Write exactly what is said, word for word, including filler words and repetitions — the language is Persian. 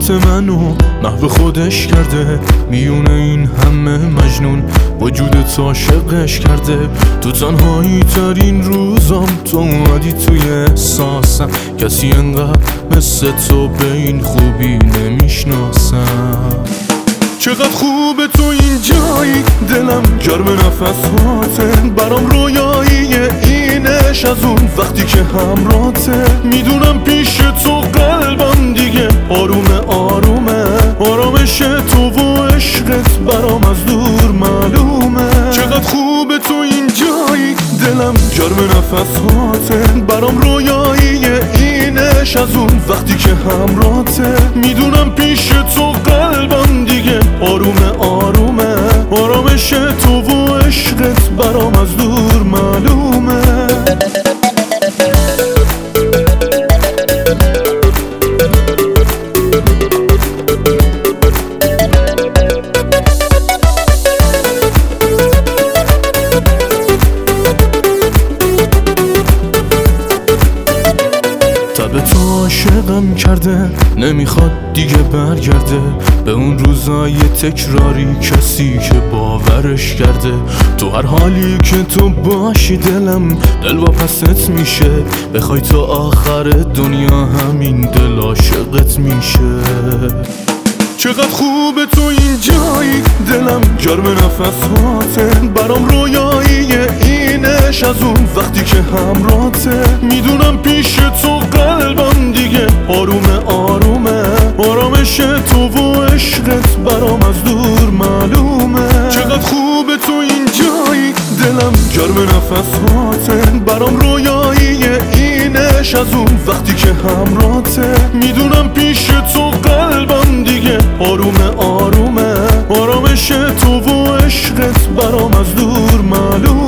صفات منو محو خودش کرده، میونه این همه مجنون وجودت عاشقش کرده. تو تنهایی ترین روزام تو اومدی توی احساسم، کسی انقدر مثل تو به این خوبی نمیشناسم. چقدر خوبه تو این جایی، دلم گرم نفساته، برام رویاییه اینش از اون وقتی که همراته. میدونم پیش تو قلبم دیگه آرومه آرومه، آرامش تو و عشقت برام از دور معلومه. چقدر خوبه تو این جایی، دلم گرم نفساته، برام رویاییه اینش از اون وقتی که همراته. میدونم پیش تو قلبم دیگه آرومه آرومه، آرامش تو و عشقت برام از دور معلومه. به تو عاشقم کرده، نمیخواد دیگه برگرده به اون روزای تکراری، کسی که باورش کرده. تو هر حالی که تو باشی دلم دل واپست میشه، بخوای تو آخر دنیا همین دل عاشقت میشه. چقدر خوبه تو این جایی، دلم گرم نفساته، برام رویاییه اینش از اون وقتی که همراته. میدونم پیش تو قلبم دیگه آرومه آرومه، آرامش تو و عشقت برام از دور معلومه. چقدر خوبه تو این جایی، دلم گرم نفساته، برام رویاییه اینش از اون وقتی که همراته. میدونم پیش تو قلبم دیگه آرومه آرومه، آرامش تو و عشقت برام از دور معلومه.